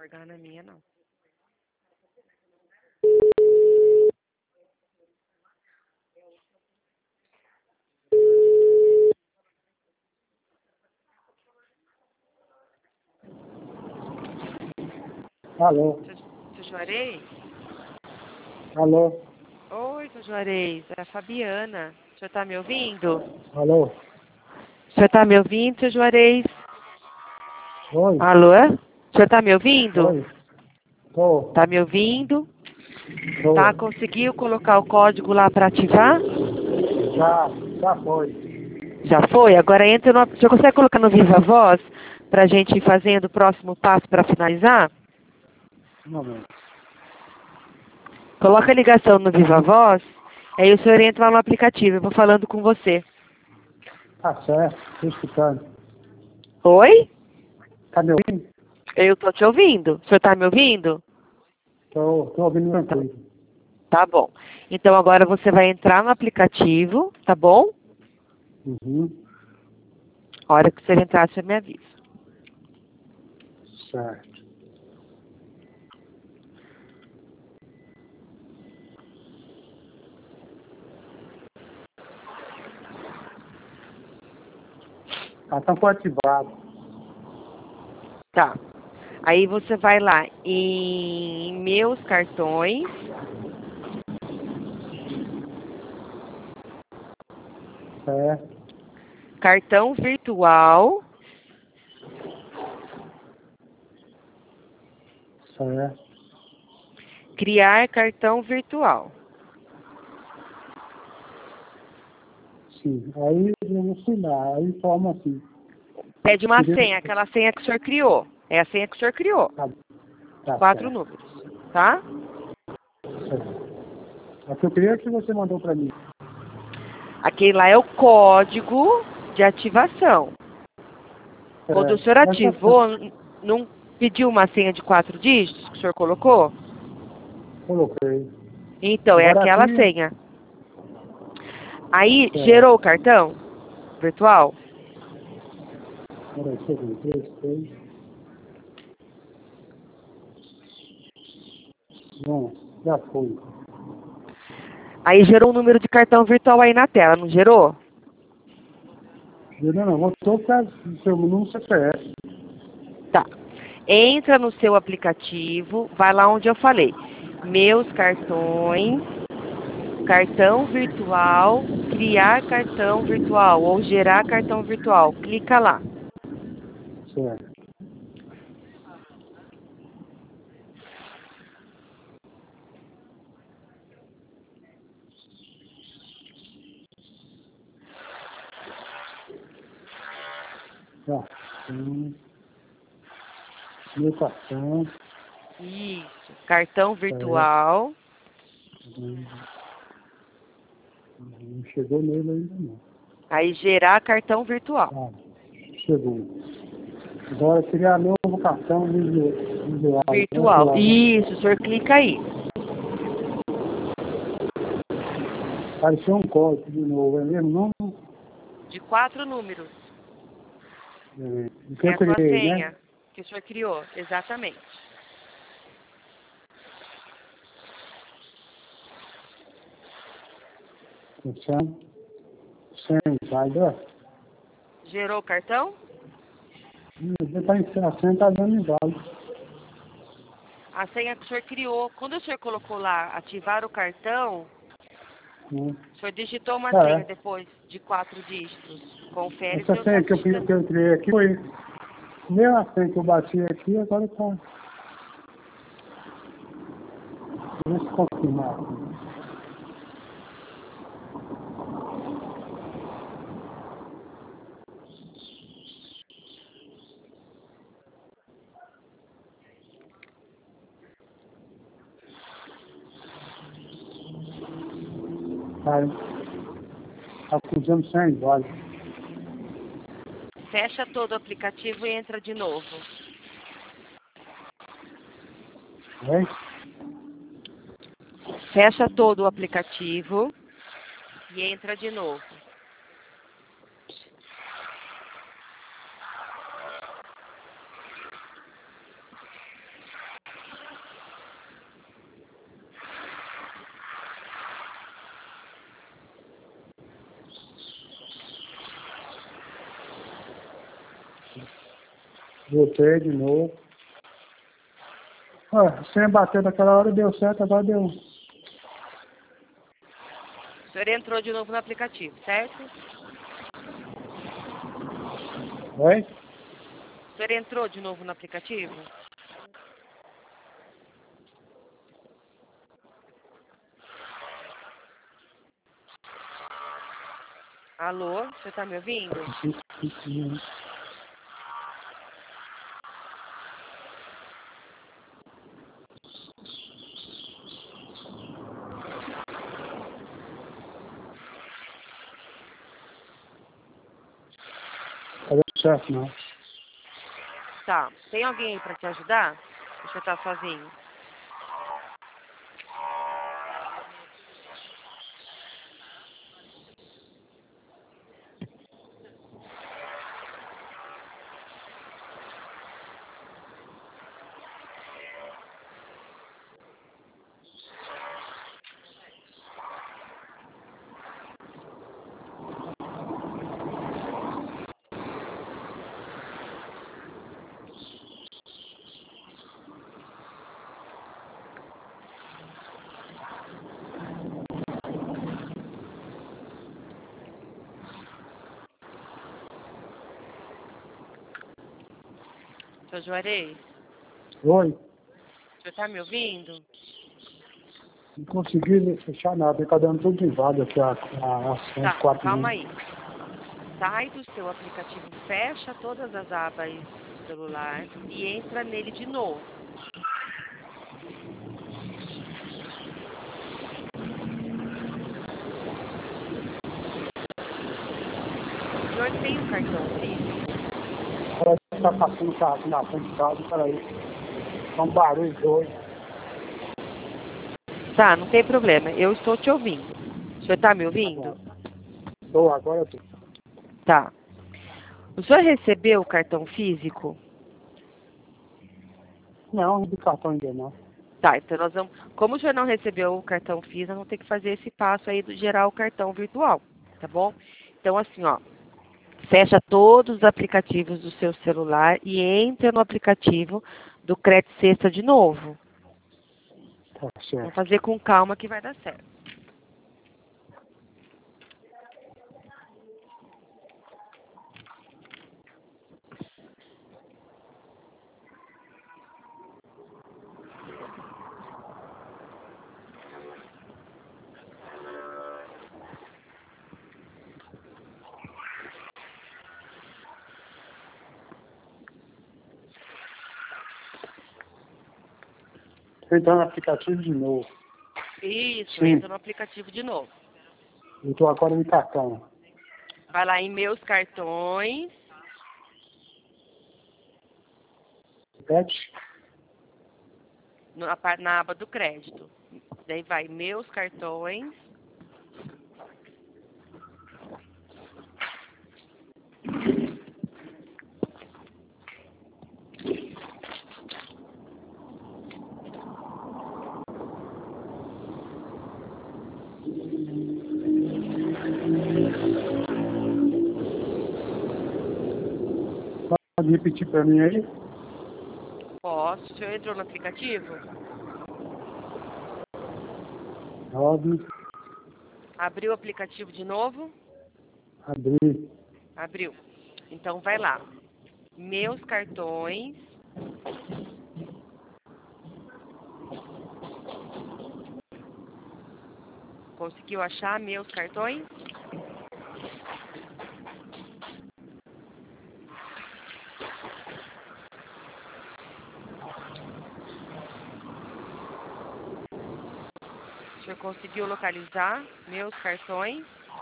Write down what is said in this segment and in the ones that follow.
largar na minha, não. Alô? Seu Juarez? Alô? Oi, seu Juarez. É a Fabiana. O senhor tá me ouvindo? Alô? O senhor tá me ouvindo, seu Juarez? Oi? Alô? O senhor tá me ouvindo? Oi? Tô. Tá me ouvindo? Tô. Tá? Conseguiu colocar o código lá para ativar? Já foi. Já foi? Agora entra no... O senhor consegue colocar no Viva Voz para a gente ir fazendo o próximo passo para finalizar? Um momento. Coloca a ligação no Viva Voz, aí o senhor entra lá no aplicativo. Eu vou falando com você. Tá certo, tô escutando. Oi? Tá me ouvindo? Eu tô te ouvindo. O senhor tá me ouvindo? Tô ouvindo tranquilo. Tá bom. Então agora você vai entrar no aplicativo, tá bom? Uhum. A hora que você entrar, você me avisa. Certo. Cartão foi ativado. Tá. Aí você vai lá em Meus Cartões. Certo. Cartão virtual. Certo. Criar cartão virtual. Sim. Aí eu vou assinar. Aí forma assim. Pede uma senha, aquela senha que o senhor criou. É a senha que o senhor criou. Tá 4 certo. números, tá? A que eu queria é que você mandou pra mim. Aquele lá é o código de ativação. Quando o senhor Mas tá ativou, não pediu uma senha de 4 dígitos que o senhor colocou? coloquei. Então, é Agora aquela aqui. senha. Aí, Certo. gerou o cartão virtual? Peraí, segundo. 3, 3. Bom, já foi. Aí gerou um número de cartão virtual aí na tela, não gerou? Não, voltou para o seu número CPF. Tá. Entra no seu aplicativo, vai lá onde eu falei. Meus cartões, cartão virtual, criar cartão virtual ou gerar cartão virtual. Clica lá. Certo. Tá. Meu cartão. Isso. Cartão Certo. virtual. Não chegou nele ainda não. Aí gerar cartão virtual. Chegou. Agora criar novo cartão visual. Virtual. Isso, o senhor clica aí. Apareceu um código de novo, é mesmo? Não? De 4 números. O que É eu a sua criei, senha né? que o senhor criou. Exatamente. Atenção. Sem, vai dar. Gerou o cartão? Você está em 60, tá dando inválido. A senha que o senhor criou. Quando o senhor colocou lá, ativar o cartão, o senhor digitou uma senha depois de 4 dígitos. Confere se Essa eu senha estou que eu criei aqui foi. Mesmo a senha que eu bati aqui, agora está. Deixa eu confirmar aqui. Está usando 100 dólares. Fecha todo o aplicativo e entra de novo. Oi? Fecha todo o aplicativo e entra de novo. Voltei de novo. Olha, sem bater daquela hora deu certo, agora deu. O senhor entrou de novo no aplicativo, certo? Oi? O senhor entrou de novo no aplicativo? Alô, você está me ouvindo? Tá dando certo, não. Tá. Tem alguém aí para te ajudar? Ou você está sozinho? Seu Juarez, Oi? o senhor está me ouvindo? Não consegui fechar nada, tá dando tudo em vaga aqui as Tá, 4 calma aí. Sai do seu aplicativo, fecha todas as abas do celular e entra nele de novo. O senhor tem um cartão físico? Parece que tá passando o carro aqui na frente de casa, peraí. É um barulho doido. Tá, não tem problema. Eu estou te ouvindo. O senhor está me ouvindo? Tô, agora eu tô. Tá. O senhor recebeu o cartão físico? Não, de cartão ainda não. Tá, então nós vamos. Como o senhor não recebeu o cartão físico, nós vamos ter que fazer esse passo aí de gerar o cartão virtual, tá bom? Então, assim, ó. Fecha todos os aplicativos do seu celular e entra no aplicativo do Crédito Sexta de novo. Tá Vamos certo. fazer com calma que vai dar certo. Entrar no aplicativo de novo. Isso, Sim. entra no aplicativo de novo. Eu tô agora no cartão. Vai lá em Meus Cartões, Repete? na aba do crédito. Daí vai Meus Cartões. Pode repetir pra mim aí? Posso? O senhor entrou no aplicativo? 9, Abriu o aplicativo de novo? abrir. Abriu. Então vai lá. Meus Cartões. Conseguiu achar Meus Cartões? O senhor conseguiu localizar Meus Cartões?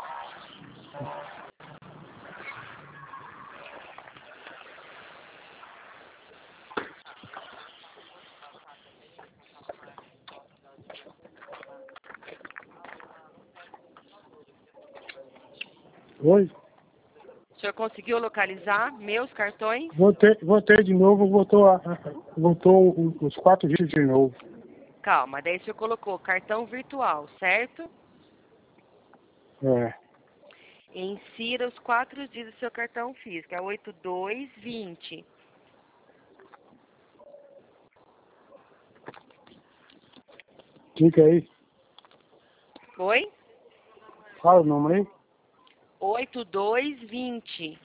Oi? O senhor conseguiu localizar Meus Cartões? Voltei de novo, voltou os 4 dias de novo. Calma, daí o senhor colocou cartão virtual, certo? É. Insira os 4 dígitos do seu cartão físico, é 8220. Diga aí. Oi? Fala o número aí. 8220.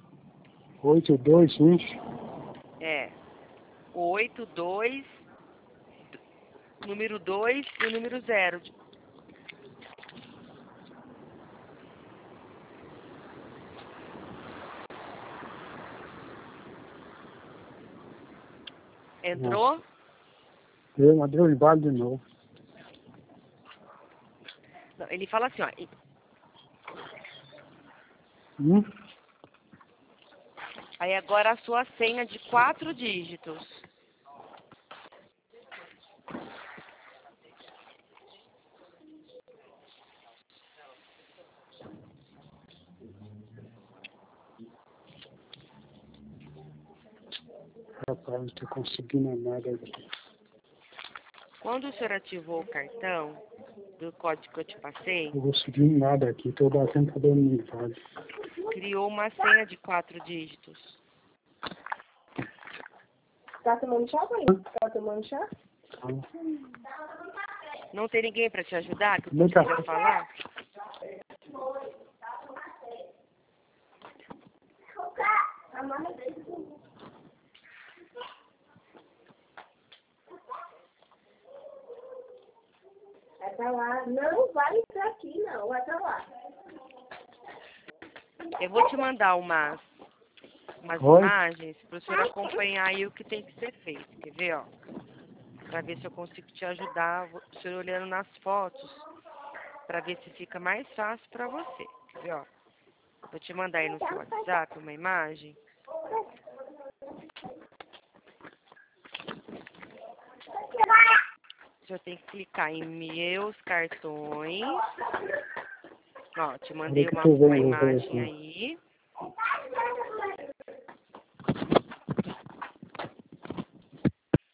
8220. É. 82, número 2 e o número 0. Entrou? Deu embalo de novo. Não, ele fala assim, ó. Aí agora a sua senha de 4 dígitos. Rapaz, não tô conseguindo nada aqui. Quando o senhor ativou o cartão do código que eu te passei, Não tô conseguindo nada aqui. Tô batendo, tá dando embalo. criou uma senha de 4 dígitos. Tá tomando chá, mãe? Tá tomando chá? Não tem ninguém para te ajudar que eu Vem cá. consiga falar? Vai pra lá. Não vai entrar aqui, não. Vai pra lá. Eu vou te mandar umas Oi? imagens para o senhor acompanhar aí o que tem que ser feito. Quer ver, ó? Para ver se eu consigo te ajudar, o senhor olhando nas fotos, para ver se fica mais fácil para você. Quer ver, ó? Vou te mandar aí no seu WhatsApp uma imagem. O senhor tem que clicar em meus cartões. Ó, te mandei uma imagem aí.